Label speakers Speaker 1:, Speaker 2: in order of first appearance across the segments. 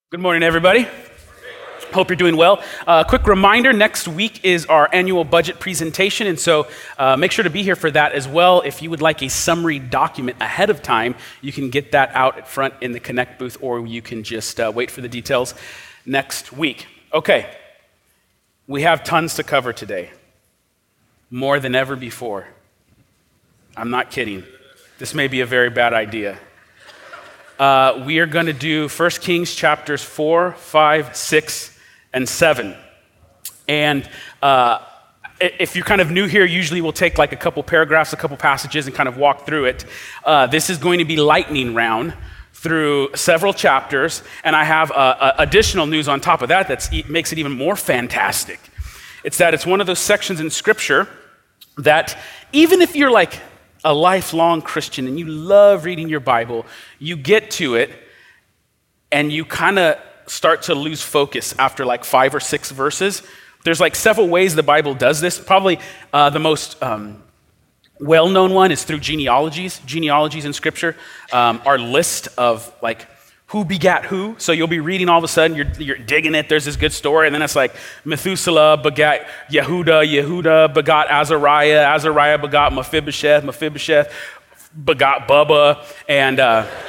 Speaker 1: Good morning, everybody. Hope you're doing well. Quick reminder, next week is our annual budget presentation, and so make sure to be here for that as well. If you would like a summary document ahead of time, you can get that out at front in the Connect booth, or you can just wait for the details next week. Okay, we have tons to cover today, more than ever before. I'm not kidding. This may be a very bad idea. We are going to do 1 Kings chapters 4, 5, 6, and 7. And if you're kind of new here, usually we'll take like a couple paragraphs, a couple passages, and kind of walk through it. This is going to be lightning round through several chapters, and I have additional news on top of that that makes it even more fantastic. It's that it's one of those sections in Scripture that even if you're like a lifelong Christian and you love reading your Bible, you get to it and you kind of start to lose focus after like 5 or 6 verses. There's like several ways the Bible does this. Probably the most well-known one is through genealogies. Genealogies in Scripture are list of like who begat who. So you'll be reading all of a sudden, you're digging it, there's this good story, and then it's like Methuselah begat Yehuda, Yehuda begot Azariah, Azariah begot Mephibosheth, Mephibosheth begot Bubba, and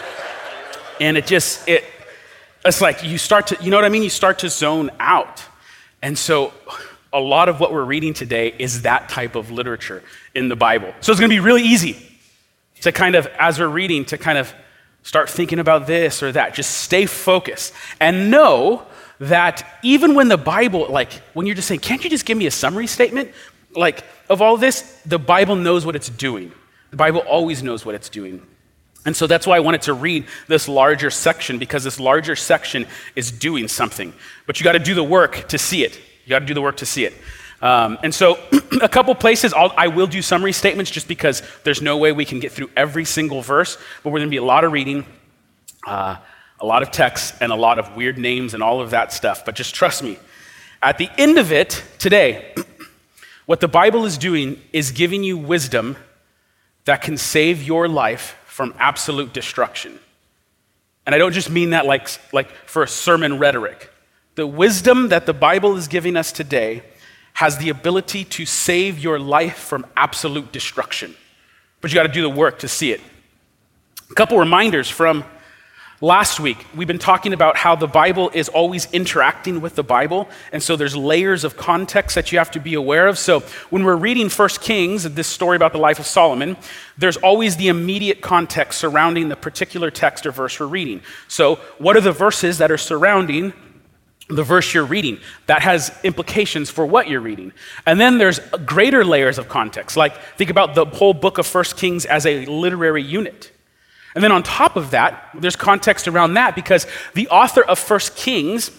Speaker 1: it's like you start to, you know what I mean? You start to zone out. And so a lot of what we're reading today is that type of literature in the Bible. So it's gonna be really easy to kind of, as we're reading, to kind of start thinking about this or that. Just stay focused and know that even when the Bible, like when you're just saying, can't you just give me a summary statement? Like of all this, the Bible knows what it's doing. The Bible always knows what it's doing. And so that's why I wanted to read this larger section, because this larger section is doing something. But you got to do the work to see it. You got to do the work to see it. And so a couple places, I will do summary statements just because there's no way we can get through every single verse, but we're going to be a lot of reading, a lot of text, and a lot of weird names and all of that stuff. But just trust me, at the end of it today, what the Bible is doing is giving you wisdom that can save your life from absolute destruction. And I don't just mean that like for a sermon rhetoric. The wisdom that the Bible is giving us today has the ability to save your life from absolute destruction. But you got to do the work to see it. A couple reminders from last week. We've been talking about how the Bible is always interacting with the Bible, and so there's layers of context that you have to be aware of. So when we're reading 1 Kings, this story about the life of Solomon, there's always the immediate context surrounding the particular text or verse we're reading. So what are the verses that are surrounding the verse you're reading? That has implications for what you're reading. And then there's greater layers of context. Like think about the whole book of 1 Kings as a literary unit. And then on top of that, there's context around that because the author of 1 Kings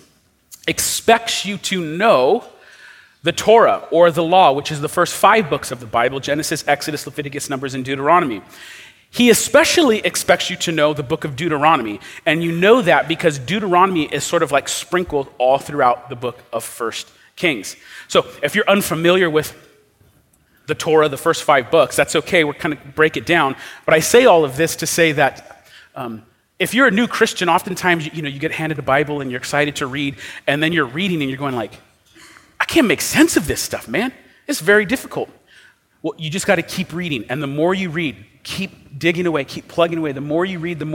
Speaker 1: expects you to know the Torah or the law, which is the first 5 books of the Bible: Genesis, Exodus, Leviticus, Numbers, and Deuteronomy. He especially expects you to know the book of Deuteronomy, and you know that because Deuteronomy is sort of like sprinkled all throughout the book of 1 Kings. So if you're unfamiliar with the Torah, the first 5 books, that's okay, we're kind of break it down. But I say all of this to say that if you're a new Christian, oftentimes you get handed a Bible and you're excited to read, and then you're reading and you're going like, I can't make sense of this stuff, man. It's very difficult. Well, you just got to keep reading, and the more you read, keep digging away, keep plugging away. The more you read,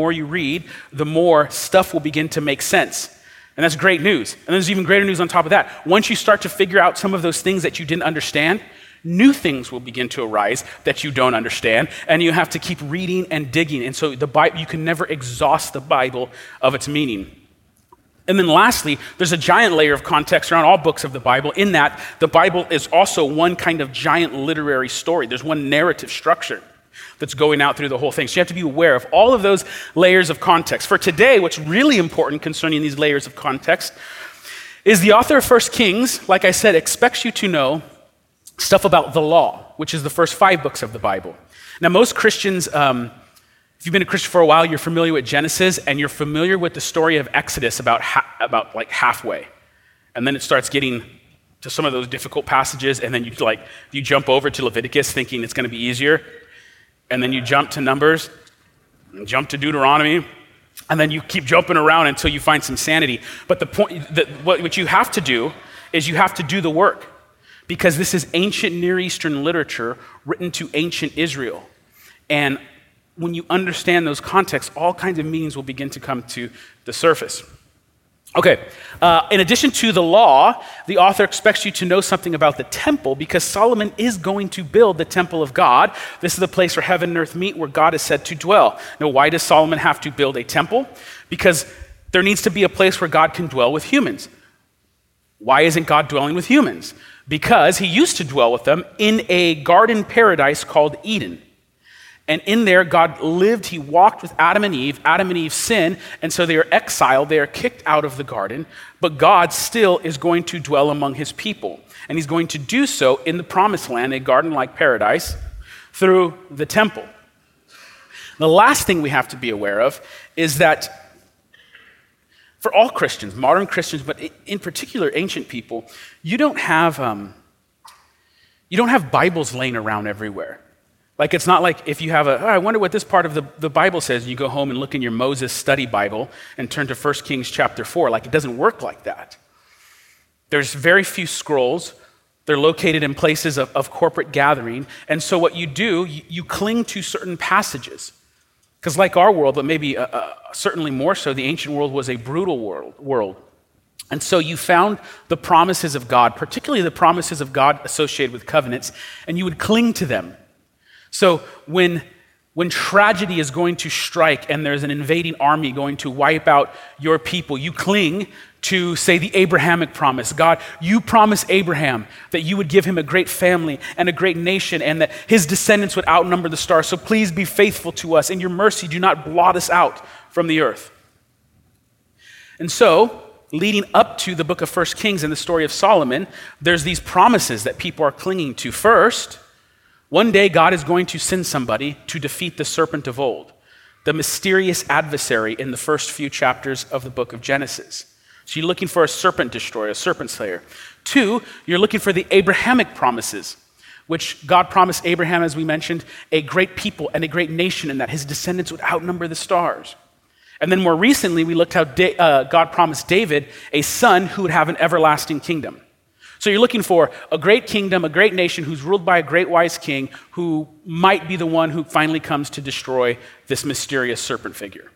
Speaker 1: the more stuff will begin to make sense. And that's great news. And there's even greater news on top of that. Once you start to figure out some of those things that you didn't understand, new things will begin to arise that you don't understand, and you have to keep reading and digging. And so the Bible, you can never exhaust the Bible of its meaning. And then lastly, there's a giant layer of context around all books of the Bible, in that the Bible is also one kind of giant literary story. There's one narrative structure that's going out through the whole thing. So you have to be aware of all of those layers of context. For today, what's really important concerning these layers of context is the author of 1 Kings, like I said, expects you to know stuff about the law, which is the first 5 books of the Bible. Now, most Christians, if you've been a Christian for a while, you're familiar with Genesis, and you're familiar with the story of Exodus about like halfway. And then it starts getting to some of those difficult passages, and then you jump over to Leviticus thinking it's going to be easier. And then you jump to Numbers, and jump to Deuteronomy, And then you keep jumping around until you find some sanity. But the point, what you have to do is you have to do the work, because this is ancient Near Eastern literature written to ancient Israel. And when you understand those contexts, all kinds of meanings will begin to come to the surface. Okay, in addition to the law, the author expects you to know something about the temple, because Solomon is going to build the temple of God. This is the place where heaven and earth meet, where God is said to dwell. Now, why does Solomon have to build a temple? Because there needs to be a place where God can dwell with humans. Why isn't God dwelling with humans? Because he used to dwell with them in a garden paradise called Eden. And in there, God lived, he walked with Adam and Eve. Adam and Eve sin, and so they are exiled, they are kicked out of the garden, but God still is going to dwell among his people. And he's going to do so in the promised land, a garden-like paradise, through the temple. The last thing we have to be aware of is that for all Christians, modern Christians, but in particular ancient people, you don't have Bibles laying around everywhere. Like, it's not like if you have I wonder what this part of the Bible says, and you go home and look in your Moses study Bible and turn to 1 Kings chapter 4. Like, it doesn't work like that. There's very few scrolls. They're located in places of corporate gathering. And so what you do, you cling to certain passages. Because like our world, but maybe certainly more so, the ancient world was a brutal world. And so you found the promises of God, particularly the promises of God associated with covenants, and you would cling to them. So when tragedy is going to strike and there's an invading army going to wipe out your people, you cling to, say, the Abrahamic promise. God, you promised Abraham that you would give him a great family and a great nation and that his descendants would outnumber the stars. So please be faithful to us. In your mercy, do not blot us out from the earth. And so, leading up to the book of 1 Kings and the story of Solomon, there's these promises that people are clinging to. First, one day, God is going to send somebody to defeat the serpent of old, the mysterious adversary in the first few chapters of the book of Genesis. So you're looking for a serpent destroyer, a serpent slayer. 2, you're looking for the Abrahamic promises, which God promised Abraham, as we mentioned, a great people and a great nation, and that his descendants would outnumber the stars. And then more recently, we looked how God promised David a son who would have an everlasting kingdom. So you're looking for a great kingdom, a great nation who's ruled by a great wise king who might be the one who finally comes to destroy this mysterious serpent figure.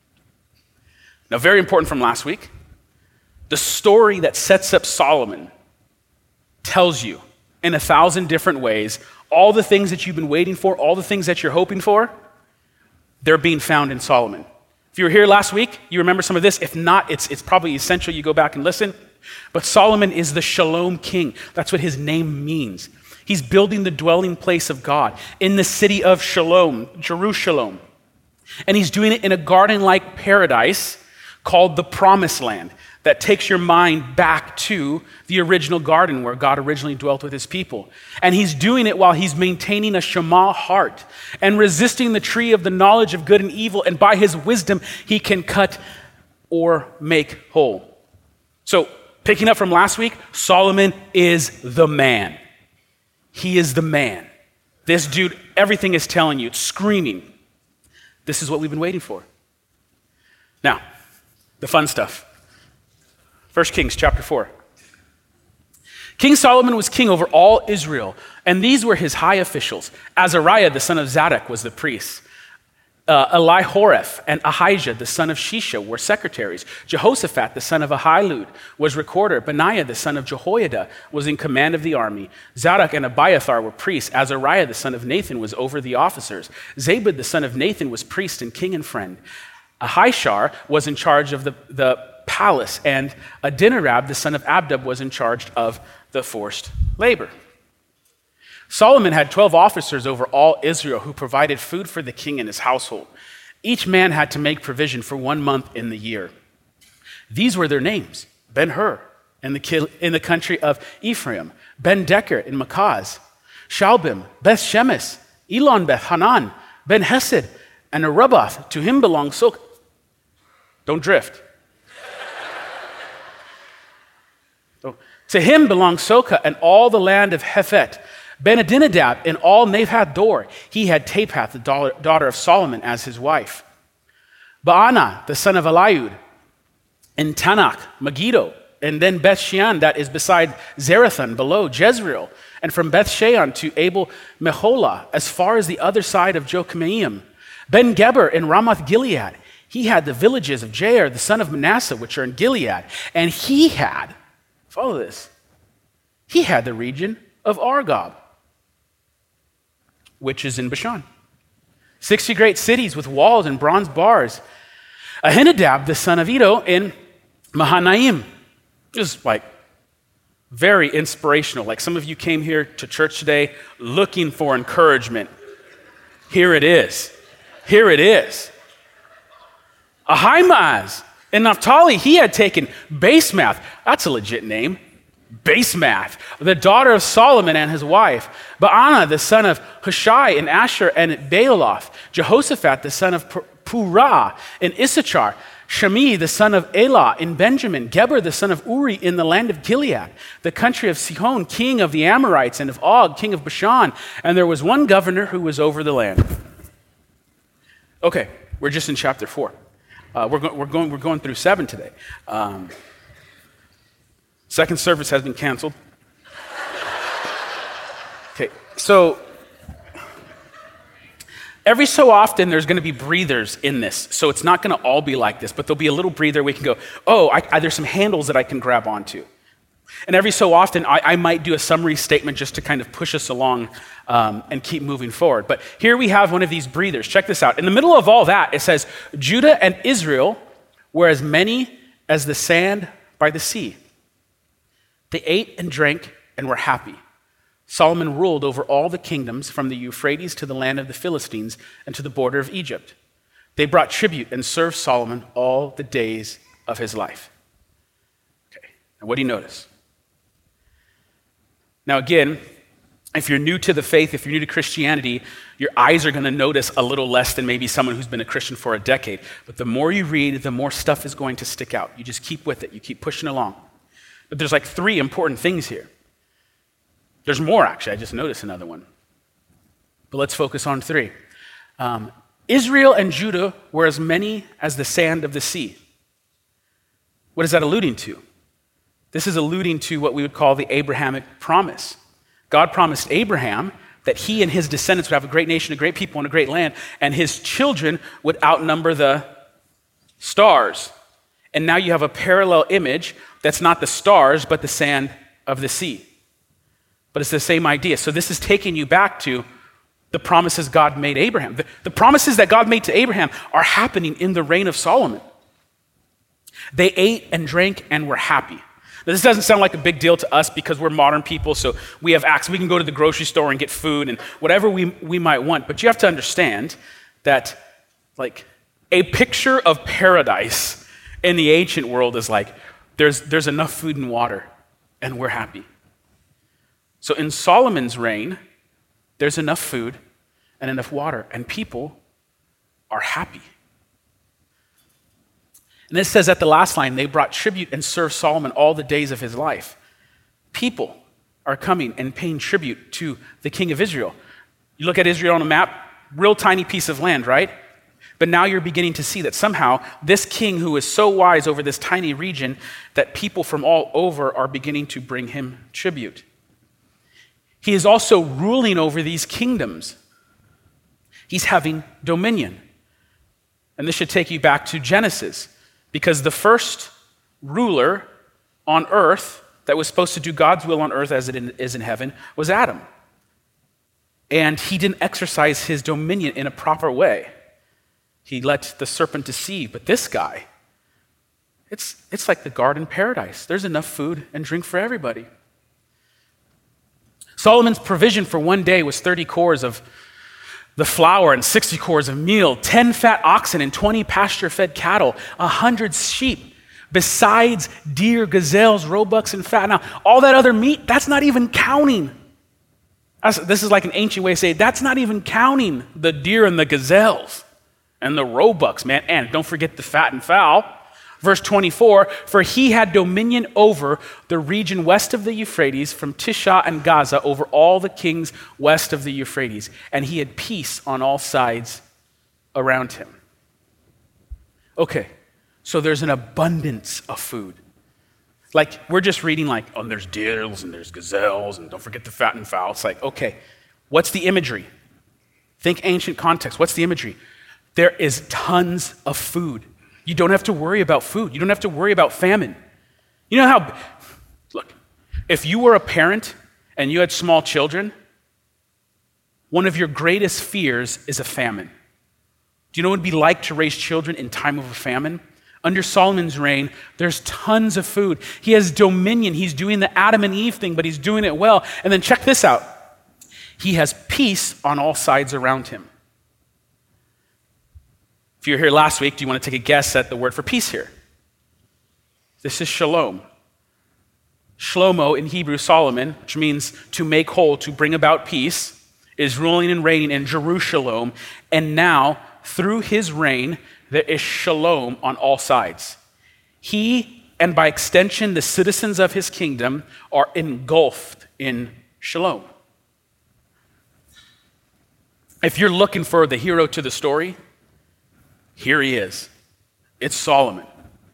Speaker 1: Now, very important from last week, the story that sets up Solomon tells you in 1,000 different ways all the things that you've been waiting for, all the things that you're hoping for, they're being found in Solomon. If you were here last week, you remember some of this. If not, it's probably essential you go back and listen. But Solomon is the Shalom king. That's what his name means. He's building the dwelling place of God in the city of Shalom, Jerusalem. And he's doing it in a garden-like paradise called the Promised Land that takes your mind back to the original garden where God originally dwelt with his people. And he's doing it while he's maintaining a Shema heart and resisting the tree of the knowledge of good and evil. And by his wisdom, he can cut or make whole. So, picking up from last week, Solomon is the man. He is the man. This dude, everything is telling you, it's screaming. This is what we've been waiting for. Now, the fun stuff. 1 Kings chapter 4. King Solomon was king over all Israel, and these were his high officials. Azariah, the son of Zadok, was the priest. Elihoreph and Ahijah, the son of Shisha, were secretaries. Jehoshaphat, the son of Ahilud, was recorder. Benaiah, the son of Jehoiada, was in command of the army. Zadok and Abiathar were priests. Azariah, the son of Nathan, was over the officers. Zabud, the son of Nathan, was priest and king and friend. Ahishar was in charge of the palace, and Adinarab, the son of Abdab, was in charge of the forced labor. Solomon had 12 officers over all Israel who provided food for the king and his household. Each man had to make provision for 1 month in the year. These were their names: Ben-Hur in the country of Ephraim, Ben-Decker in Makaz, Shalbim, Beth-Shemesh, Elon Beth-Hanan, Ben-Hesed, and Arubath. To him belongs Don't drift. To him belonged Soka and all the land of Hephet. Ben-Adinadab and all Naphath Dor. He had Taphath, the daughter of Solomon, as his wife. Baana, the son of Eliud, and Tanakh, Megiddo, and then Beth Shean, that is beside Zarethan, below Jezreel, and from Beth Shean to Abel Meholah, as far as the other side of Jochmeam. Ben Geber in Ramoth Gilead, he had the villages of Jair, the son of Manasseh, which are in Gilead, and he had, follow this, he had the region of Argob, which is in Bashan. 60 great cities with walls and bronze bars. Ahinadab, the son of Edo, in Mahanaim. Just like very inspirational. Like some of you came here to church today looking for encouragement. Here it is. Here it is. Ahimaaz in Naphtali, he had taken Basemath. That's a legit name. Basemath, the daughter of Solomon and his wife. Baana, the son of Hushai in Asher and Baaloth. Jehoshaphat, the son of Purah in Issachar. Shami, the son of Elah in Benjamin. Geber, the son of Uri in the land of Gilead. The country of Sihon, king of the Amorites, and of Og, king of Bashan. And there was one governor who was over the land. Okay, we're just in chapter 4. We're going through 7 today. Second service has been canceled. Okay, so every so often there's going to be breathers in this. So it's not going to all be like this, but there'll be a little breather we can go, there's some handles that I can grab onto. And every so often I might do a summary statement just to kind of push us along and keep moving forward. But here we have one of these breathers. Check this out. In the middle of all that, it says, Judah and Israel were as many as the sand by the sea. They ate and drank and were happy. Solomon ruled over all the kingdoms from the Euphrates to the land of the Philistines and to the border of Egypt. They brought tribute and served Solomon all the days of his life. Okay, now what do you notice? Now again, if you're new to the faith, if you're new to Christianity, your eyes are going to notice a little less than maybe someone who's been a Christian for a decade. But the more you read, the more stuff is going to stick out. You just keep with it. You keep pushing along. But there's like 3 important things here. There's more, actually. I just noticed another one. But let's focus on 3. Israel and Judah were as many as the sand of the sea. What is that alluding to? This is alluding to what we would call the Abrahamic promise. God promised Abraham that he and his descendants would have a great nation, a great people, and a great land, and his children would outnumber the stars. And now you have a parallel image that's not the stars, but the sand of the sea. But it's the same idea. So this is taking you back to the promises God made Abraham. The promises that God made to Abraham are happening in the reign of Solomon. They ate and drank and were happy. Now, this doesn't sound like a big deal to us because we're modern people, so we have access. We can go to the grocery store and get food and whatever we might want. But you have to understand that like a picture of paradise in the ancient world is like there's enough food and water and we're happy. So in Solomon's reign, there's enough food and enough water, and people are happy. And it says at the last line, they brought tribute and served Solomon all the days of his life. People are coming and paying tribute to the king of Israel. You look at Israel on a map, real tiny piece of land, right? But now you're beginning to see that somehow this king who is so wise over this tiny region, that people from all over are beginning to bring him tribute. He is also ruling over these kingdoms. He's having dominion. And this should take you back to Genesis, because the first ruler on earth that was supposed to do God's will on earth as it is in heaven was Adam. And he didn't exercise his dominion in a proper way. He let the serpent deceive. But this guy, it's like the garden paradise. There's enough food and drink for everybody. Solomon's provision for one day was 30 cores of the flour and 60 cores of meal, 10 fat oxen and 20 pasture-fed cattle, 100 sheep, besides deer, gazelles, roebucks, and fat. Now, all that other meat, that's not even counting. This is like an ancient way of saying, that's not even counting the deer and the gazelles and the roebucks, man. And don't forget the fat and fowl. Verse 24, for he had dominion over the region west of the Euphrates, from Tisha and Gaza, over all the kings west of the Euphrates. And he had peace on all sides around him. Okay, so there's an abundance of food. Like, we're just reading like, oh, there's deers and there's gazelles and don't forget the fattened fowl. It's like, okay, what's the imagery? Think ancient context. What's the imagery? There is tons of food. You don't have to worry about food. You don't have to worry about famine. You know how, look, if you were a parent and you had small children, one of your greatest fears is a famine. Do you know what it'd be like to raise children in time of a famine? Under Solomon's reign, there's tons of food. He has dominion. He's doing the Adam and Eve thing, but he's doing it well. And then check this out. He has peace on all sides around him. If you were here last week, do you want to take a guess at the word for peace here? This is shalom. Shlomo in Hebrew, Solomon, which means to make whole, to bring about peace, is ruling and reigning in Jerusalem. And now, through his reign, there is shalom on all sides. He, and by extension, the citizens of his kingdom, are engulfed in shalom. If you're looking for the hero to the story, here he is. It's Solomon.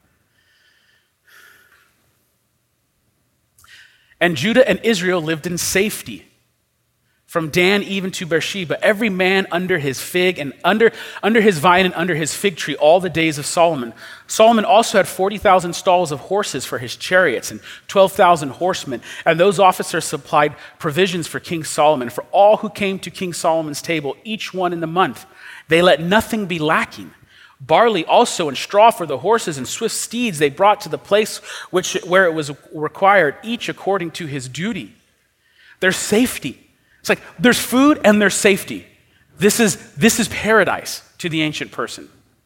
Speaker 1: And Judah and Israel lived in safety. From Dan even to Beersheba, every man under his fig and under his vine and under his fig tree all the days of Solomon. Solomon also had 40,000 stalls of horses for his chariots and 12,000 horsemen. And those officers supplied provisions for King Solomon, for all who came to King Solomon's table, each one in the month. They let nothing be lacking. Barley also and straw for the horses and swift steeds they brought to the place where it was required, each according to his duty. There's safety. It's like there's food and there's safety. This is paradise to the ancient person.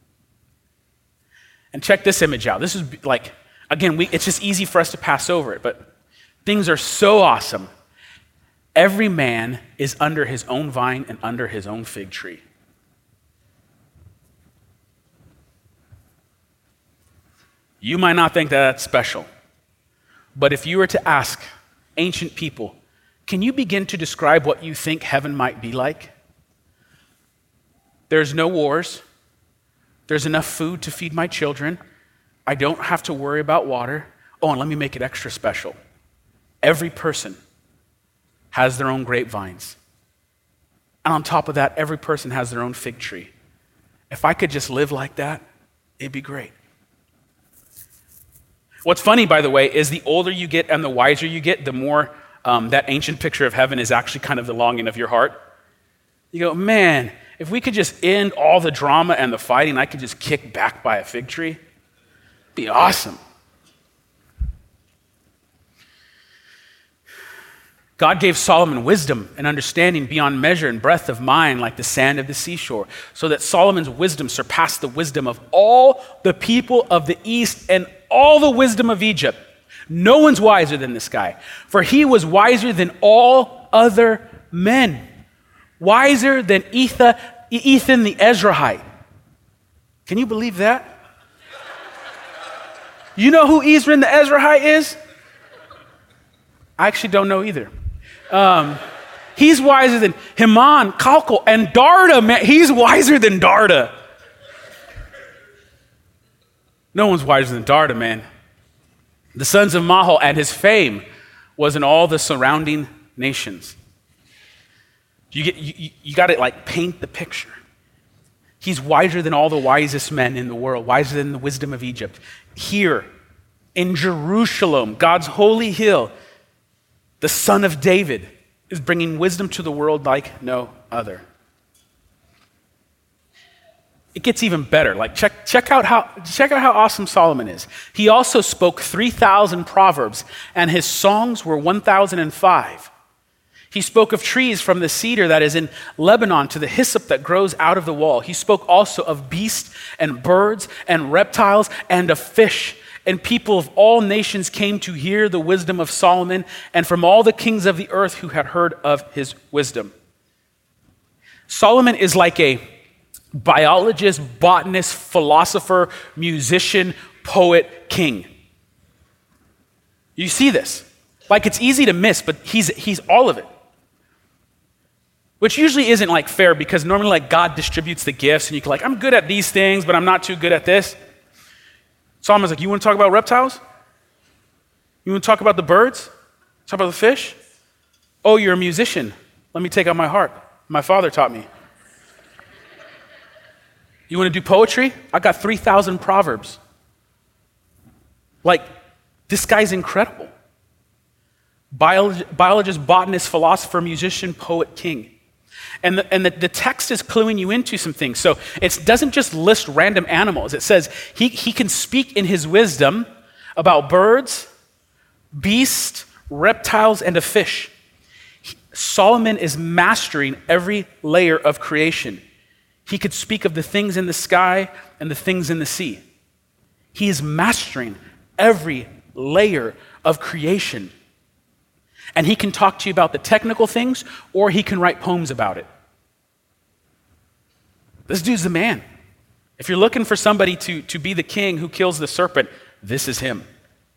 Speaker 1: And check this image out. This is like, again, it's just easy for us to pass over it, but things are so awesome. Every man is under his own vine and under his own fig tree. You might not think that that's special, but if you were to ask ancient people, can you begin to describe what you think heaven might be like? There's no wars. There's enough food to feed my children. I don't have to worry about water. Oh, and let me make it extra special. Every person has their own grapevines. And on top of that, every person has their own fig tree. If I could just live like that, it'd be great. What's funny, by the way, is the older you get and the wiser you get, the more that ancient picture of heaven is actually kind of the longing of your heart. You go, man, if we could just end all the drama and the fighting, I could just kick back by a fig tree. It'd be awesome. God gave Solomon wisdom and understanding beyond measure and breadth of mind like the sand of the seashore, so that Solomon's wisdom surpassed the wisdom of all the people of the East and all the wisdom of Egypt. No one's wiser than this guy, for he was wiser than all other men, wiser than Ethan the Ezrahite. Can you believe that? You know who Ezra the Ezrahite is? I actually don't know either. He's wiser than Heman, Kalkol, and Darda, man. He's wiser than Darda. No one's wiser than Darda, man. The sons of Mahal, and his fame was in all the surrounding nations. You got to like paint the picture. He's wiser than all the wisest men in the world, wiser than the wisdom of Egypt. Here in Jerusalem, God's holy hill, the Son of David is bringing wisdom to the world like no other. It gets even better. Like check out how awesome Solomon is. He also spoke 3,000 proverbs, and his songs were 1,005. He spoke of trees from the cedar that is in Lebanon to the hyssop that grows out of the wall. He spoke also of beasts and birds and reptiles and of fish. And people of all nations came to hear the wisdom of Solomon, and from all the kings of the earth who had heard of his wisdom. Solomon is like a biologist, botanist, philosopher, musician, poet, king. You see this? Like it's easy to miss, but he's all of it. Which usually isn't like fair, because normally like God distributes the gifts and you can like, I'm good at these things, but I'm not too good at this. Solomon's like, you want to talk about reptiles? You want to talk about the birds? Talk about the fish? Oh, you're a musician. Let me take out my harp. My father taught me. You want to do poetry? I got 3,000 proverbs. Like, this guy's incredible. Biologist, botanist, philosopher, musician, poet, king. And the text is cluing you into some things. So it doesn't just list random animals. It says he can speak in his wisdom about birds, beasts, reptiles, and a fish. Solomon is mastering every layer of creation. He could speak of the things in the sky and the things in the sea. He is mastering every layer of creation. And he can talk to you about the technical things, or he can write poems about it. This dude's the man. If you're looking for somebody to be the king who kills the serpent, this is him.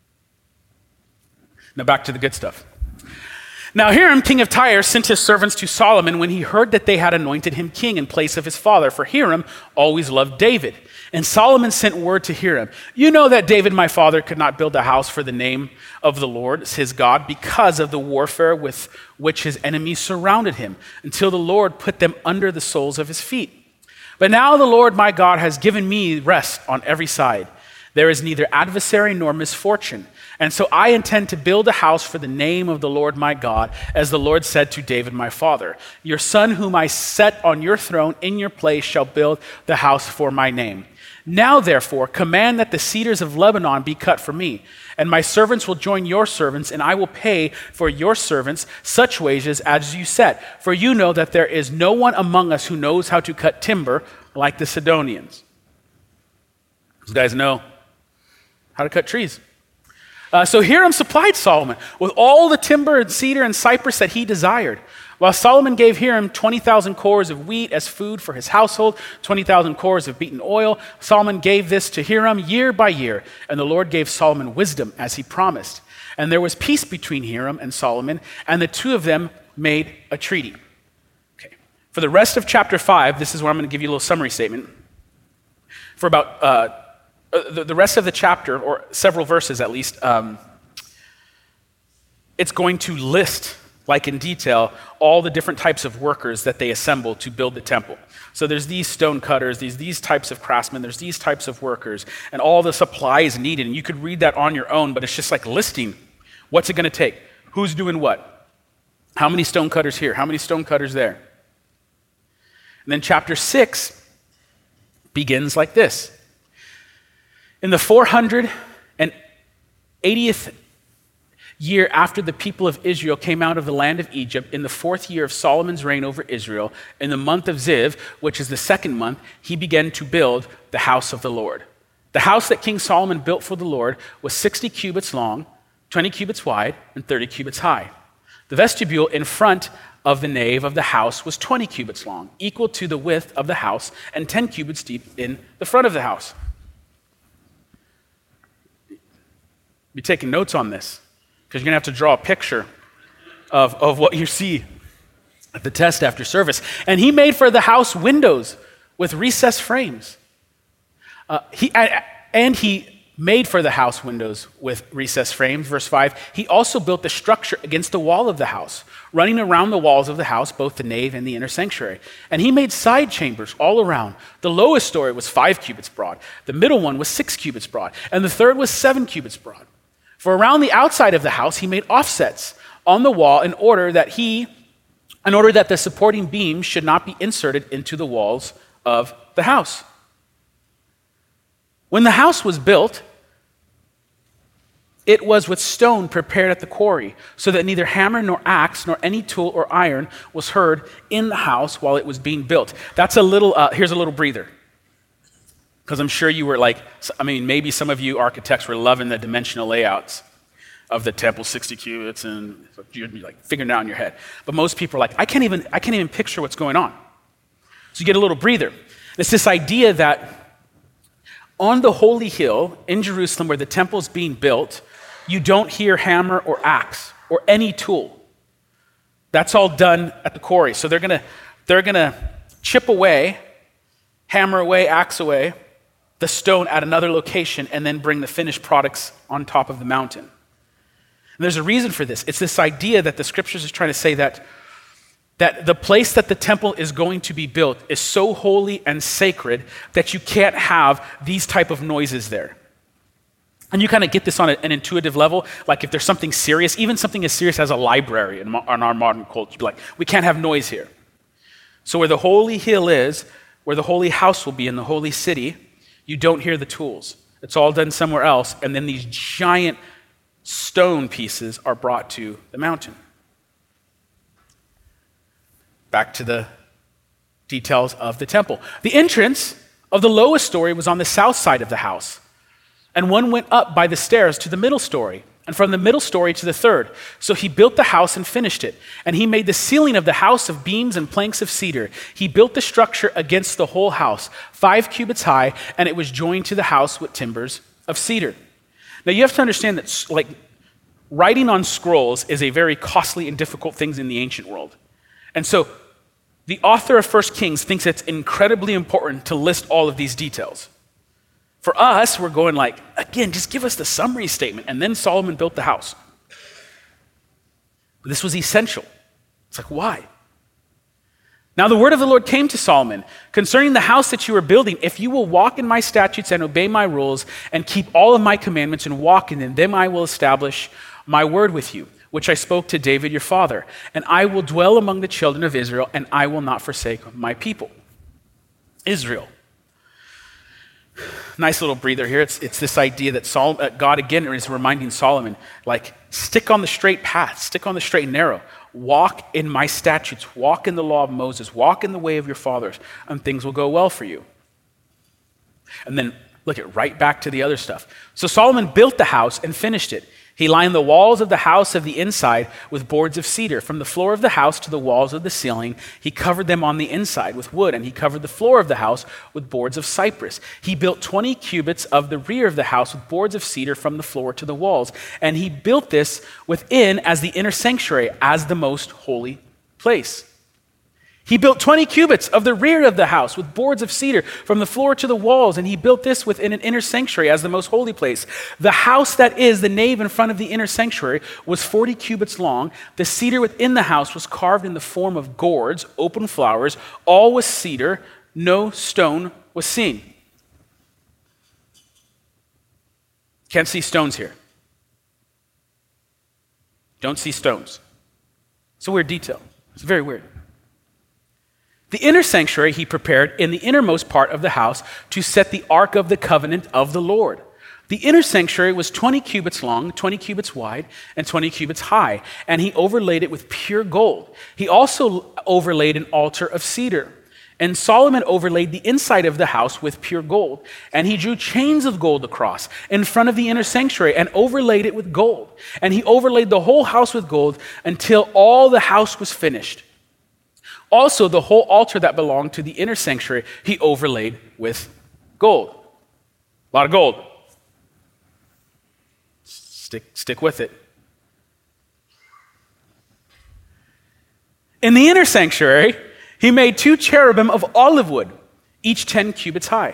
Speaker 1: Now back to the good stuff. Now Hiram, king of Tyre, sent his servants to Solomon when he heard that they had anointed him king in place of his father, for Hiram always loved David. And Solomon sent word to Hiram, you know that David my father could not build a house for the name of the Lord, his God, because of the warfare with which his enemies surrounded him, until the Lord put them under the soles of his feet. But now the Lord my God has given me rest on every side. There is neither adversary nor misfortune. And so I intend to build a house for the name of the Lord my God, as the Lord said to David my father. Your son whom I set on your throne in your place shall build the house for my name. Now therefore command that the cedars of Lebanon be cut for me, and my servants will join your servants, and I will pay for your servants such wages as you set. For you know that there is no one among us who knows how to cut timber like the Sidonians. Those guys know how to cut trees. So Hiram supplied Solomon with all the timber and cedar and cypress that he desired. While Solomon gave Hiram 20,000 cores of wheat as food for his household, 20,000 cores of beaten oil, Solomon gave this to Hiram year by year, and the Lord gave Solomon wisdom as he promised. And there was peace between Hiram and Solomon, and the two of them made a treaty. Okay. For the rest of chapter 5, this is where I'm going to give you a little summary statement. For about the rest of the chapter, or several verses at least, it's going to list, like in detail, all the different types of workers that they assemble to build the temple. So there's these stone cutters, these types of craftsmen, there's these types of workers, and all the supplies needed. And you could read that on your own, but it's just like listing what's it going to take, who's doing what, how many stone cutters here, how many stone cutters there. And then chapter 6 begins like this. In the 480th year after the people of Israel came out of the land of Egypt, in the 4th year of Solomon's reign over Israel, in the month of Ziv, which is the 2nd month, he began to build the house of the Lord. The house that King Solomon built for the Lord was 60 cubits long, 20 cubits wide, and 30 cubits high. The vestibule in front of the nave of the house was 20 cubits long, equal to the width of the house, and 10 cubits deep in the front of the house. Be taking notes on this, because you're going to have to draw a picture of what you see at the test after service. And he made for the house windows with recessed frames. He made for the house windows with recessed frames. Verse 5, he also built the structure against the wall of the house, running around the walls of the house, both the nave and the inner sanctuary. And he made side chambers all around. The lowest story was 5 cubits broad. The middle one was 6 cubits broad. And the third was 7 cubits broad. For around the outside of the house, he made offsets on the wall in order that the supporting beams should not be inserted into the walls of the house. When the house was built, it was with stone prepared at the quarry, so that neither hammer nor axe nor any tool or iron was heard in the house while it was being built. That's here's a little breather. Because I'm sure you were maybe some of you architects were loving the dimensional layouts of the temple, 60 cubits, and you're like figuring it out in your head. But most people are like, I can't even picture what's going on. So you get a little breather. It's this idea that on the holy hill in Jerusalem where the temple is being built, you don't hear hammer or axe or any tool. That's all done at the quarry. So they're gonna chip away, hammer away, axe away, the stone at another location and then bring the finished products on top of the mountain. And there's a reason for this. It's this idea that the scriptures is trying to say that the place that the temple is going to be built is so holy and sacred that you can't have these type of noises there. And you kind of get this on an intuitive level, like if there's something serious, even something as serious as a library in our modern culture, you'd be like, we can't have noise here. So where the holy hill is, where the holy house will be in the holy city, you don't hear the tools. It's all done somewhere else, and then these giant stone pieces are brought to the mountain. Back to the details of the temple. The entrance of the lowest story was on the south side of the house, and one went up by the stairs to the middle story, and from the middle story to the third. So he built the house and finished it. And he made the ceiling of the house of beams and planks of cedar. He built the structure against the whole house, 5 cubits high, and it was joined to the house with timbers of cedar. Now you have to understand that writing on scrolls is a very costly and difficult thing in the ancient world. And so the author of 1 Kings thinks it's incredibly important to list all of these details. For us, we're going like, again, just give us the summary statement. And then Solomon built the house. But this was essential. It's like, why? Now the word of the Lord came to Solomon concerning the house that you are building. If you will walk in my statutes and obey my rules and keep all of my commandments and walk in them, then I will establish my word with you, which I spoke to David your father. And I will dwell among the children of Israel, and I will not forsake my people. Israel. Nice little breather here. It's this idea that God again is reminding Solomon, like, stick on the straight path, stick on the straight and narrow. Walk in my statutes, walk in the law of Moses, walk in the way of your fathers, and things will go well for you. And then look at right back to the other stuff. So Solomon built the house and finished it. He lined the walls of the house of the inside with boards of cedar. From the floor of the house to the walls of the ceiling, he covered them on the inside with wood, and he covered the floor of the house with boards of cypress. He built 20 cubits of the rear of the house with boards of cedar from the floor to the walls. And he built this within as the inner sanctuary, as the most holy place. He built 20 cubits of the rear of the house with boards of cedar from the floor to the walls, and he built this within an inner sanctuary as the most holy place. The house that is the nave in front of the inner sanctuary was 40 cubits long. The cedar within the house was carved in the form of gourds, open flowers, all with cedar. No stone was seen. Can't see stones here. Don't see stones. It's a weird detail. It's very weird. The inner sanctuary he prepared in the innermost part of the house to set the ark of the covenant of the Lord. The inner sanctuary was 20 cubits long, 20 cubits wide, and 20 cubits high, and he overlaid it with pure gold. He also overlaid an altar of cedar. And Solomon overlaid the inside of the house with pure gold, and he drew chains of gold across in front of the inner sanctuary and overlaid it with gold. And he overlaid the whole house with gold until all the house was finished. Also, the whole altar that belonged to the inner sanctuary, he overlaid with gold. A lot of gold. Stick with it. In the inner sanctuary, he made 2 cherubim of olive wood, each 10 cubits high.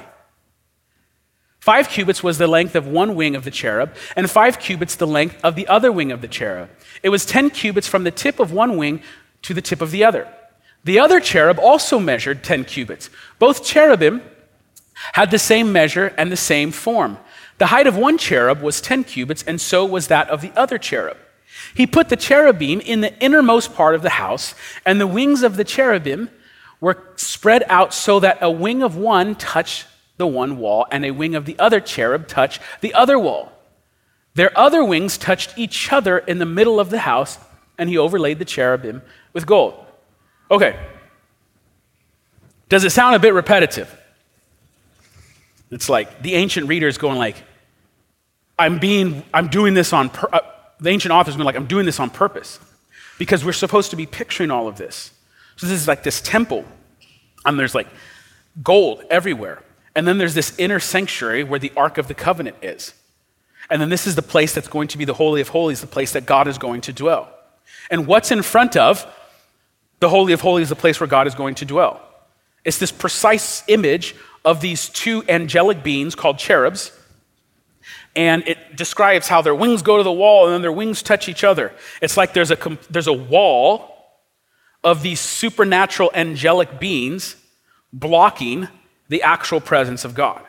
Speaker 1: 5 cubits was the length of one wing of the cherub, and 5 cubits the length of the other wing of the cherub. It was 10 cubits from the tip of one wing to the tip of the other. The other cherub also measured 10 cubits. Both cherubim had the same measure and the same form. The height of one cherub was 10 cubits, and so was that of the other cherub. He put the cherubim in the innermost part of the house, and the wings of the cherubim were spread out so that a wing of one touched the one wall, and a wing of the other cherub touched the other wall. Their other wings touched each other in the middle of the house, and he overlaid the cherubim with gold. Okay. Does it sound a bit repetitive? It's like the ancient reader is going like, I'm doing this on the ancient author's going like, I'm doing this on purpose because we're supposed to be picturing all of this. So this is like this temple, and there's like gold everywhere. And then there's this inner sanctuary where the Ark of the Covenant is. And then this is the place that's going to be the Holy of Holies, the place that God is going to dwell. And what's in front of the Holy of Holies, the place where God is going to dwell? It's this precise image of these two angelic beings called cherubs, and it describes how their wings go to the wall and then their wings touch each other. It's like there's a wall of these supernatural angelic beings blocking the actual presence of God.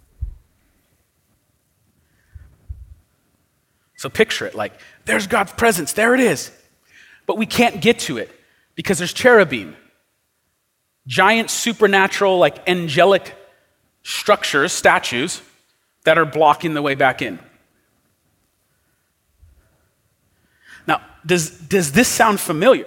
Speaker 1: So picture it like, there's God's presence, there it is. But we can't get to it because there's cherubim, giant supernatural, like angelic structures, statues, that are blocking the way back in. Now, does this sound familiar?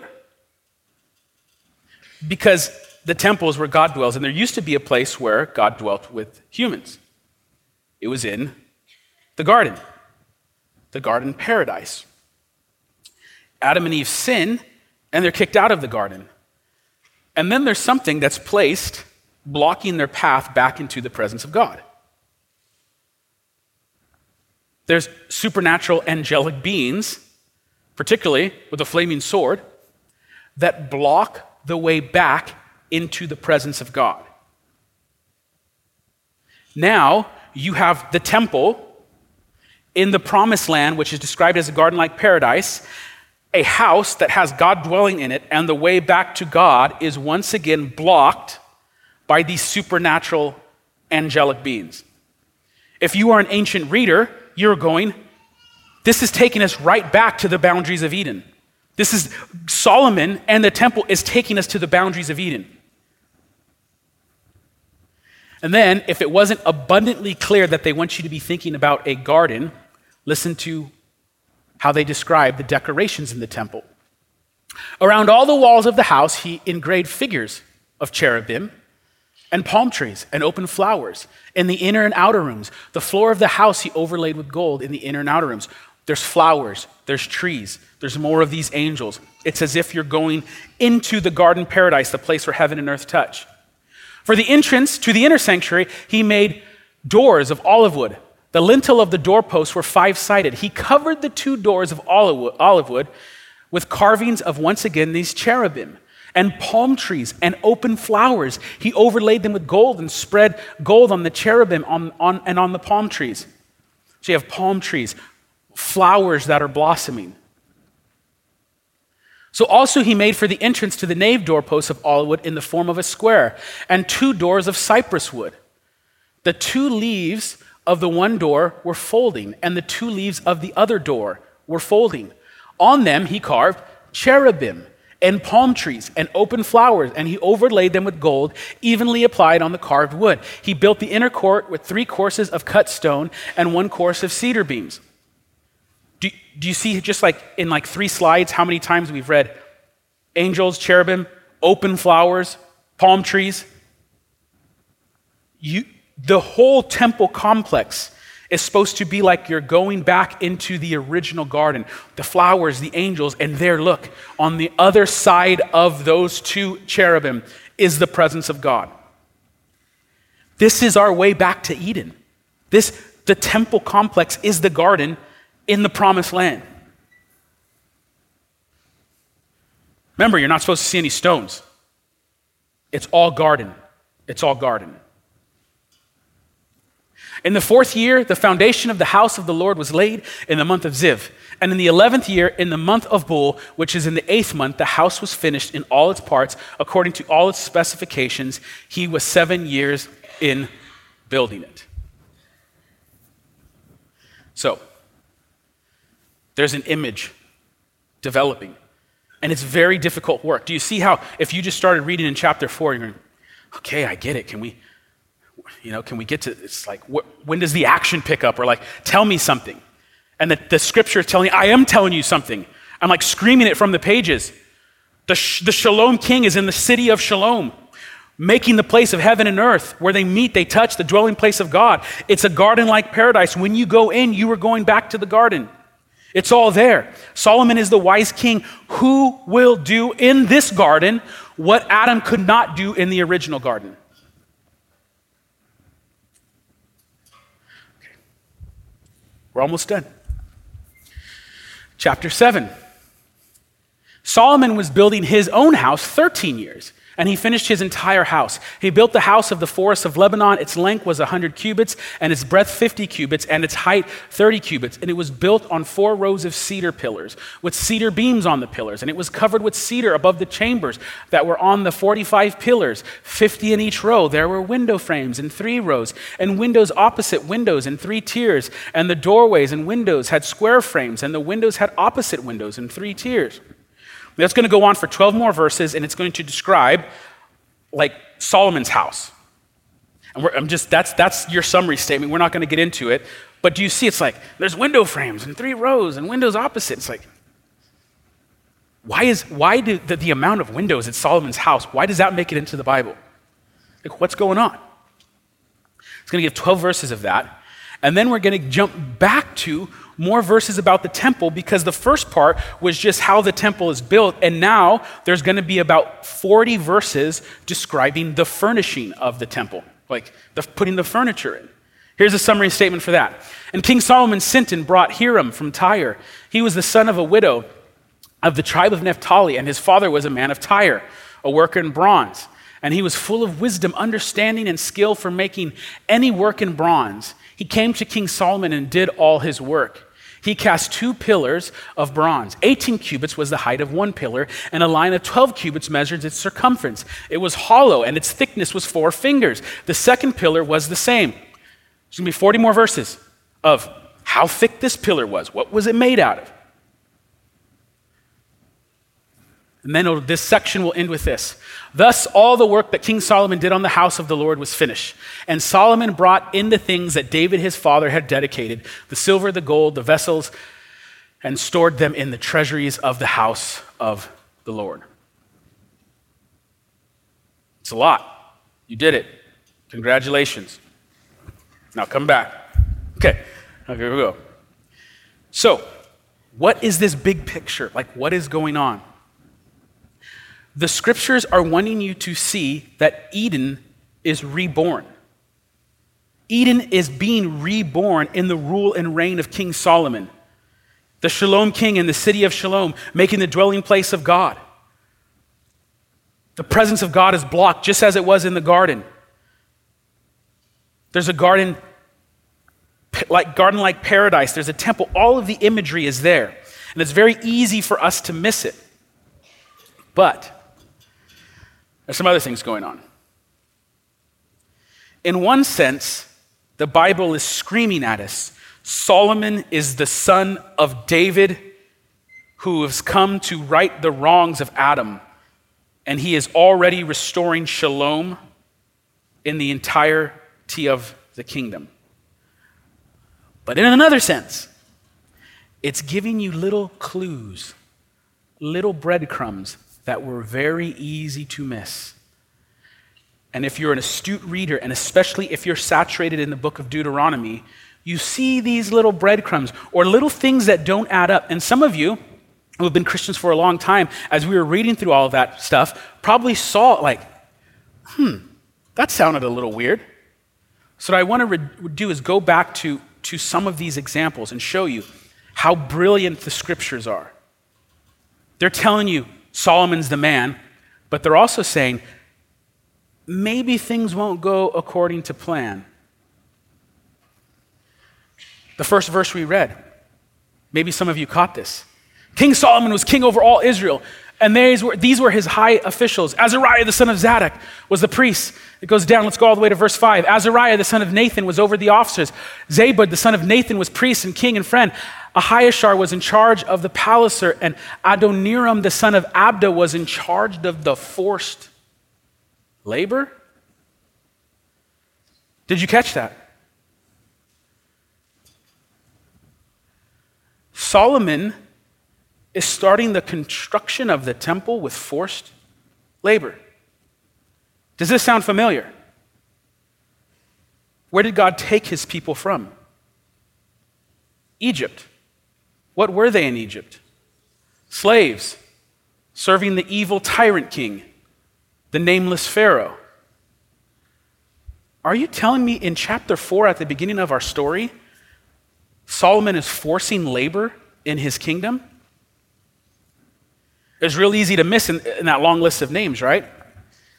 Speaker 1: Because the temple is where God dwells, and there used to be a place where God dwelt with humans. It was in the garden paradise. Adam and Eve sin, and they're kicked out of the garden. And then there's something that's placed blocking their path back into the presence of God. There's supernatural angelic beings, particularly with a flaming sword, that block the way back into the presence of God. Now, you have the temple in the promised land, which is described as a garden-like paradise, a house that has God dwelling in it, and the way back to God is once again blocked by these supernatural angelic beings. If you are an ancient reader, you're going, this is taking us right back to the boundaries of Eden. This is Solomon and the temple is taking us to the boundaries of Eden. And then, if it wasn't abundantly clear that they want you to be thinking about a garden, listen to how they describe the decorations in the temple. Around all the walls of the house, he engraved figures of cherubim and palm trees and open flowers in the inner and outer rooms. The floor of the house he overlaid with gold in the inner and outer rooms. There's flowers, there's trees, there's more of these angels. It's as if you're going into the garden paradise, the place where heaven and earth touch. For the entrance to the inner sanctuary, he made doors of olive wood. The lintel of the doorposts were 5-sided. He covered the 2 doors of olive wood with carvings of, once again, these cherubim and palm trees and open flowers. He overlaid them with gold and spread gold on the cherubim and on the palm trees. So you have palm trees, flowers that are blossoming. So also he made for the entrance to the nave doorposts of olive wood in the form of a square, and 2 doors of cypress wood. The 2 leaves of the one door were folding, and the 2 leaves of the other door were folding. On them he carved cherubim and palm trees and open flowers, and he overlaid them with gold, evenly applied on the carved wood. He built the inner court with 3 courses of cut stone and 1 course of cedar beams. Do you see just like in like 3 slides how many times we've read angels, cherubim, open flowers, palm trees? The whole temple complex is supposed to be like you're going back into the original garden. The flowers, the angels, and there, look, on the other side of those 2 cherubim is the presence of God. This is our way back to Eden. The temple complex is the garden in the promised land. Remember, you're not supposed to see any stones. It's all garden. It's all garden. In the 4th year, the foundation of the house of the Lord was laid in the month of Ziv. And in the 11th year, in the month of Bul, which is in the 8th month, the house was finished in all its parts, according to all its specifications. He was 7 years in building it. So, there's an image developing, and it's very difficult work. Do you see how, if you just started reading in chapter 4, you're going, okay, I get it. Can we get to, it's like, when does the action pick up? Or like, tell me something. And the scripture is telling, I am telling you something. I'm like screaming it from the pages. The Shalom King is in the city of Shalom, making the place of heaven and earth, where they meet, they touch, the dwelling place of God. It's a garden-like paradise. When you go in, you are going back to the garden. It's all there. Solomon is the wise king who will do in this garden what Adam could not do in the original garden. Okay. We're almost done. Chapter 7. Solomon was building his own house 13 years. And he finished his entire house. He built the house of the forest of Lebanon. Its length was 100 cubits, and its breadth 50 cubits, and its height 30 cubits. And it was built on 4 rows of cedar pillars, with cedar beams on the pillars. And it was covered with cedar above the chambers that were on the 45 pillars, 50 in each row. There were window frames in 3 rows, and windows opposite windows in 3 tiers. And the doorways and windows had square frames, and the windows had opposite windows in 3 tiers. That's going to go on for 12 more verses, and it's going to describe like Solomon's house. And that's your summary statement. We're not going to get into it. But do you see, it's like, there's window frames in 3 rows and windows opposite. It's like, why do the amount of windows at Solomon's house, why does that make it into the Bible? Like, what's going on? It's going to give 12 verses of that. And then we're going to jump back to more verses about the temple, because the first part was just how the temple is built, and now there's going to be about 40 verses describing the furnishing of the temple, like putting the furniture in. Here's a summary statement for that. And King Solomon sent and brought Hiram from Tyre. He was the son of a widow of the tribe of Naphtali, and his father was a man of Tyre, a worker in bronze. And he was full of wisdom, understanding, and skill for making any work in bronze. He came to King Solomon and did all his work. He cast 2 pillars of bronze. 18 cubits was the height of 1 pillar, and a line of 12 cubits measured its circumference. It was hollow, and its thickness was 4 fingers. The second pillar was the same. There's going to be 40 more verses of how thick this pillar was. What was it made out of? And then this section will end with this. Thus, all the work that King Solomon did on the house of the Lord was finished. And Solomon brought in the things that David his father had dedicated, the silver, the gold, the vessels, and stored them in the treasuries of the house of the Lord. It's a lot. You did it. Congratulations. Now come back. Okay, here we go. So, what is this big picture? Like, what is going on? The scriptures are wanting you to see that Eden is reborn. Eden is being reborn in the rule and reign of King Solomon, the Shalom king in the city of Shalom, making the dwelling place of God. The presence of God is blocked just as it was in the garden. There's a garden like paradise. There's a temple. All of the imagery is there. And it's very easy for us to miss it. But there's some other things going on. In one sense, the Bible is screaming at us. Solomon is the son of David who has come to right the wrongs of Adam, and he is already restoring shalom in the entirety of the kingdom. But in another sense, it's giving you little clues, little breadcrumbs that were very easy to miss. And if you're an astute reader, and especially if you're saturated in the book of Deuteronomy, you see these little breadcrumbs or little things that don't add up. And some of you who have been Christians for a long time, as we were reading through all of that stuff, probably saw it like, that sounded a little weird. So what I want to do is go back to some of these examples and show you how brilliant the scriptures are. They're telling you Solomon's the man, but they're also saying maybe things won't go according to plan. The first verse we read, maybe some of you caught this. King Solomon was king over all Israel, and these were his high officials. Azariah, the son of Zadok, was the priest. It goes down, let's go all the way to verse 5. Azariah, the son of Nathan, was over the officers. Zabud, the son of Nathan, was priest and king and friend. Ahiashar was in charge of the palacer, and Adoniram, the son of Abda, was in charge of the forced labor. Did you catch that? Solomon is starting the construction of the temple with forced labor. Does this sound familiar? Where did God take his people from? Egypt. What were they in Egypt? Slaves, serving the evil tyrant king, the nameless Pharaoh. Are you telling me in chapter 4 at the beginning of our story, Solomon is forcing labor in his kingdom? It's real easy to miss in that long list of names, right?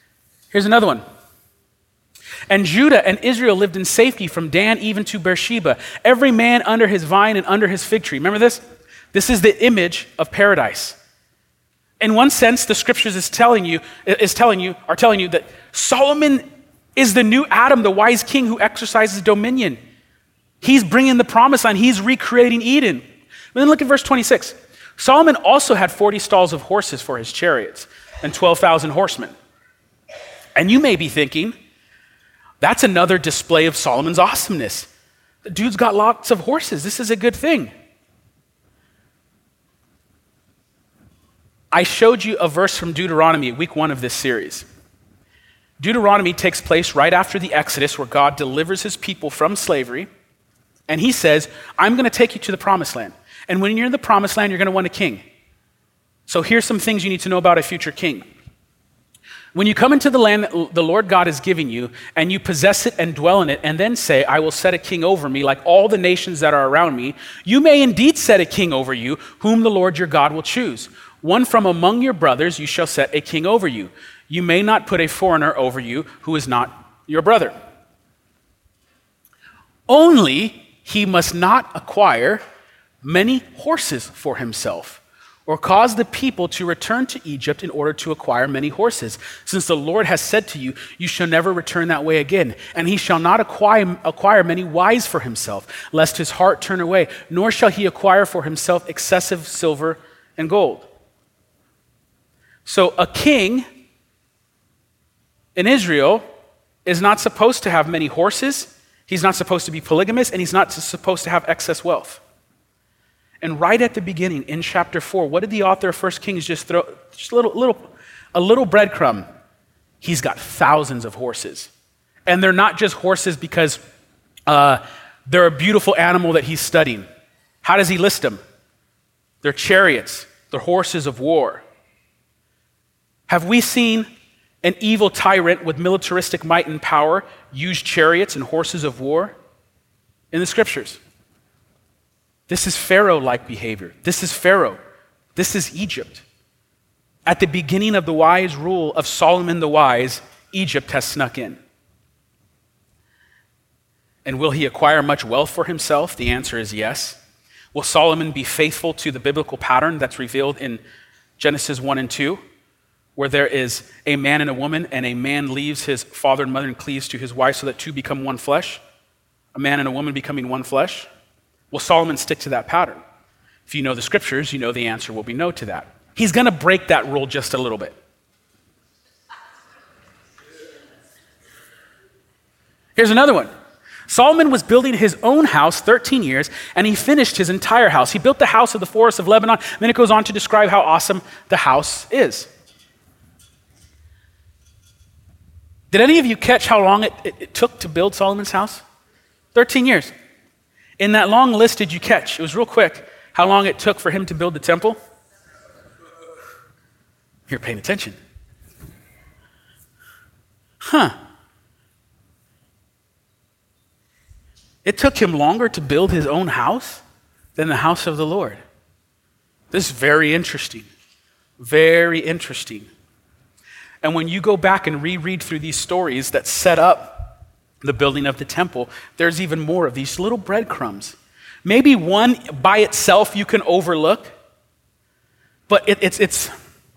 Speaker 1: Here's another one. And Judah and Israel lived in safety from Dan even to Beersheba, every man under his vine and under his fig tree. Remember this? This is the image of paradise. In one sense, the scriptures are telling you that Solomon is the new Adam, the wise king who exercises dominion. He's bringing the promised land. He's recreating Eden. But then look at verse 26. Solomon also had 40 stalls of horses for his chariots and 12,000 horsemen. And you may be thinking, that's another display of Solomon's awesomeness. The dude's got lots of horses. This is a good thing. I showed you a verse from Deuteronomy, week 1 of this series. Deuteronomy takes place right after the Exodus, where God delivers his people from slavery. And he says, I'm going to take you to the promised land. And when you're in the promised land, you're going to want a king. So here's some things you need to know about a future king. When you come into the land that the Lord God is giving you, and you possess it and dwell in it, and then say, I will set a king over me like all the nations that are around me, you may indeed set a king over you, whom the Lord your God will choose. One from among your brothers you shall set a king over you. You may not put a foreigner over you who is not your brother. Only he must not acquire many horses for himself, or cause the people to return to Egypt in order to acquire many horses, since the Lord has said to you, you shall never return that way again. And he shall not acquire many wives for himself, lest his heart turn away, nor shall he acquire for himself excessive silver and gold. So a king in Israel is not supposed to have many horses, he's not supposed to be polygamous, and he's not supposed to have excess wealth. And right at the beginning, in chapter 4, what did the author of 1 Kings just throw? Just a little breadcrumb. He's got thousands of horses. And they're not just horses because they're a beautiful animal that he's studying. How does he list them? They're chariots. They're horses of war. Have we seen an evil tyrant with militaristic might and power use chariots and horses of war in the scriptures? This is Pharaoh-like behavior. This is Pharaoh. This is Egypt. At the beginning of the wise rule of Solomon the Wise, Egypt has snuck in. And will he acquire much wealth for himself? The answer is yes. Will Solomon be faithful to the biblical pattern that's revealed in Genesis 1 and 2, where there is a man and a woman, and a man leaves his father and mother and cleaves to his wife so that two become one flesh? A man and a woman becoming one flesh? Will Solomon stick to that pattern? If you know the scriptures, you know the answer will be no to that. He's going to break that rule just a little bit. Here's another one. Solomon was building his own house 13 years, and he finished his entire house. He built the house of the forest of Lebanon, and then it goes on to describe how awesome the house is. Did any of you catch how long it took to build Solomon's house? 13 years. In that long list, did you catch, it was real quick, how long it took for him to build the temple? You're paying attention. It took him longer to build his own house than the house of the Lord. This is very interesting. Very interesting. And when you go back and reread through these stories that set up the building of the temple, there's even more of these little breadcrumbs. Maybe one by itself you can overlook, but it's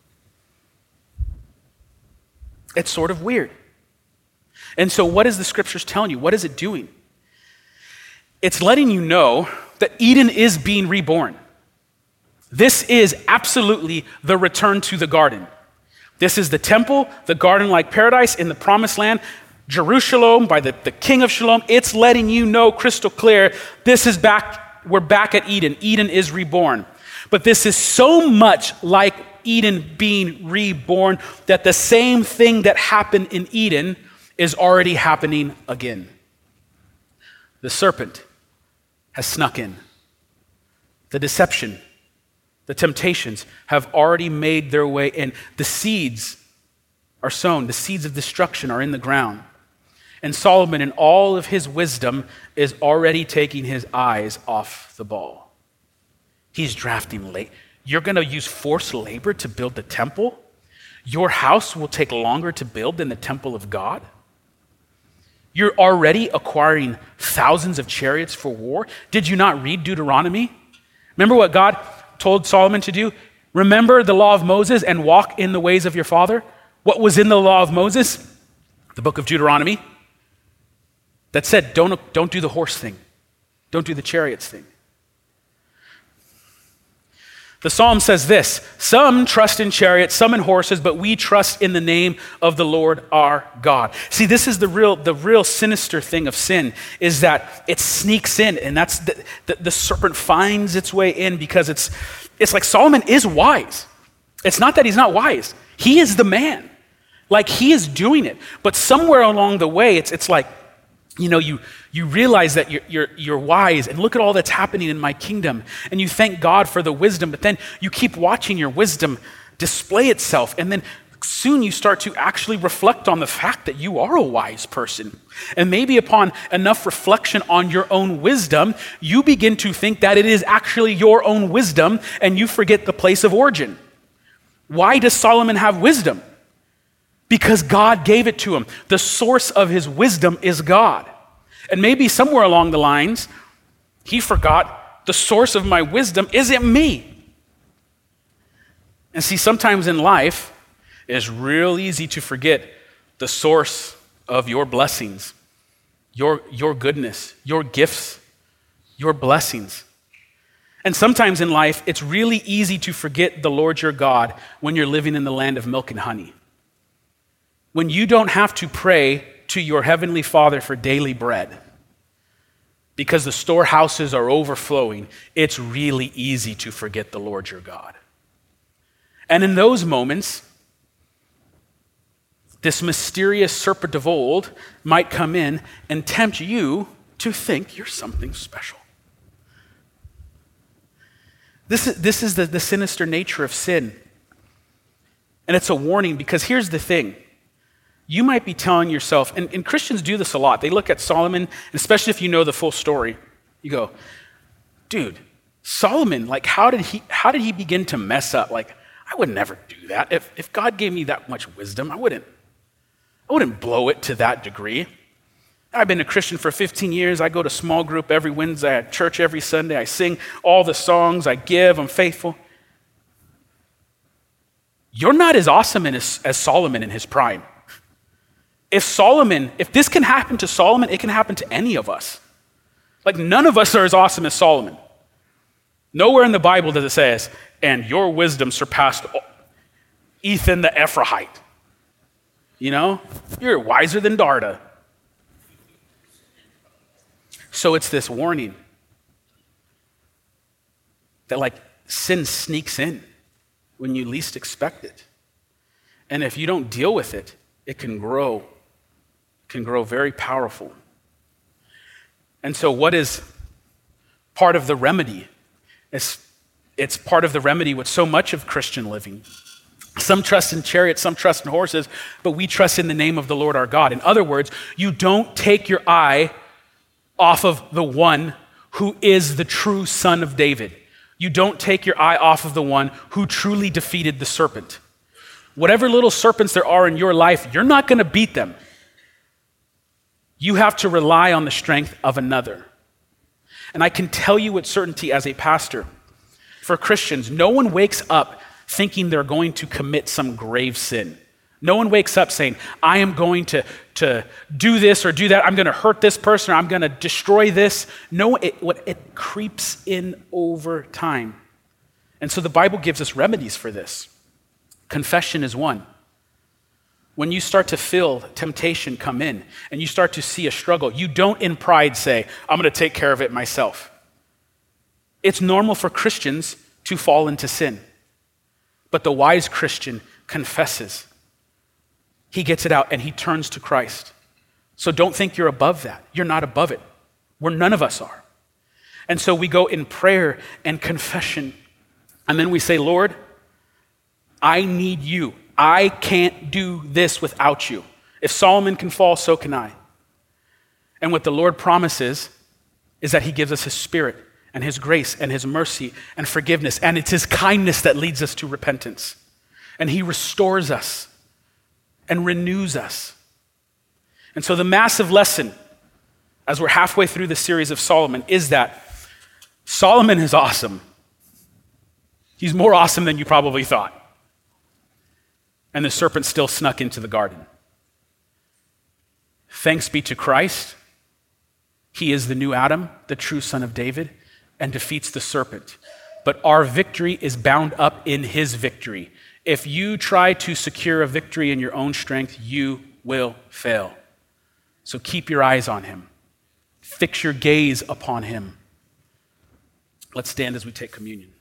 Speaker 1: sort of weird. And so what is the scriptures telling you? What is it doing? It's letting you know that Eden is being reborn. This is absolutely the return to the garden. This is the temple, the garden-like paradise in the promised land, Jerusalem by the King of Shalom. It's letting you know crystal clear, this is back, we're back at Eden. Eden is reborn. But this is so much like Eden being reborn that the same thing that happened in Eden is already happening again. The serpent has snuck in. The deception, the temptations have already made their way in. The seeds are sown. The seeds of destruction are in the ground. And Solomon, in all of his wisdom, is already taking his eyes off the ball. He's drafting late. You're going to use forced labor to build the temple? your house will take longer to build than the temple of God? You're already acquiring thousands of chariots for war. Did you not read Deuteronomy? Remember what God told Solomon to do? Remember the law of Moses and walk in the ways of your father. What was in the law of Moses? The book of Deuteronomy. That said, don't do the horse thing. Don't do the chariots thing. The psalm says this: some trust in chariots, some in horses, but we trust in the name of the Lord our God. See, this is the real sinister thing of sin, is that it sneaks in, and that's the serpent finds its way in, because it's like Solomon is wise. It's not that he's not wise. He is the man. Like, he is doing it. But somewhere along the way, it's like, you realize that you're wise, and look at all that's happening in my kingdom, and you thank God for the wisdom, but then you keep watching your wisdom display itself, and then soon you start to actually reflect on the fact that you are a wise person. And maybe upon enough reflection on your own wisdom, you begin to think that it is actually your own wisdom, and you forget the place of origin. Why does Solomon have wisdom? Because God gave it to him. The source of his wisdom is God. And maybe somewhere along the lines, he forgot the source of my wisdom isn't me. And see, sometimes in life, it's real easy to forget the source of your blessings, your goodness, your gifts, your blessings. And sometimes in life, it's really easy to forget the Lord your God when you're living in the land of milk and honey. When you don't have to pray to your heavenly Father for daily bread because the storehouses are overflowing, it's really easy to forget the Lord your God. And in those moments, this mysterious serpent of old might come in and tempt you to think you're something special. This is the sinister nature of sin. And it's a warning, because here's the thing. You might be telling yourself, and Christians do this a lot. They look at Solomon, and especially if you know the full story, you go, dude, Solomon, like, how did he begin to mess up? Like, I would never do that. If God gave me that much wisdom, I wouldn't blow it to that degree. I've been a Christian for 15 years. I go to small group every Wednesday, at church every Sunday. I sing all the songs, I give, I'm faithful. You're not as awesome as Solomon in his prime. If this can happen to Solomon, it can happen to any of us. Like, none of us are as awesome as Solomon. Nowhere in the Bible does it say, and your wisdom surpassed Ethan the Ephraite. You're wiser than Darda. So it's this warning that, like, sin sneaks in when you least expect it. And if you don't deal with it, it can grow very powerful. And so what is part of the remedy? It's part of the remedy with so much of Christian living. Some trust in chariots, some trust in horses, but we trust in the name of the Lord our God. In other words, you don't take your eye off of the one who is the true Son of David. You don't take your eye off of the one who truly defeated the serpent. Whatever little serpents there are in your life, you're not going to beat them. You have to rely on the strength of another. And I can tell you with certainty as a pastor, for Christians, no one wakes up thinking they're going to commit some grave sin. No one wakes up saying, I am going to do this or do that. I'm going to hurt this person, or I'm going to destroy this. No, it creeps in over time. And so the Bible gives us remedies for this. Confession is one. When you start to feel temptation come in and you start to see a struggle, you don't in pride say, I'm going to take care of it myself. It's normal for Christians to fall into sin. But the wise Christian confesses. He gets it out and he turns to Christ. So don't think you're above that. You're not above it. None of us are. And so we go in prayer and confession. And then we say, Lord, I need you. I can't do this without you. If Solomon can fall, so can I. And what the Lord promises is that he gives us his spirit and his grace and his mercy and forgiveness. And it's his kindness that leads us to repentance. and he restores us and renews us. And so the massive lesson, as we're halfway through the series of Solomon, is that Solomon is awesome. He's more awesome than you probably thought. And the serpent still snuck into the garden. Thanks be to Christ. He is the new Adam, the true son of David, and defeats the serpent. But our victory is bound up in his victory. If you try to secure a victory in your own strength, you will fail. So keep your eyes on him. Fix your gaze upon him. Let's stand as we take communion.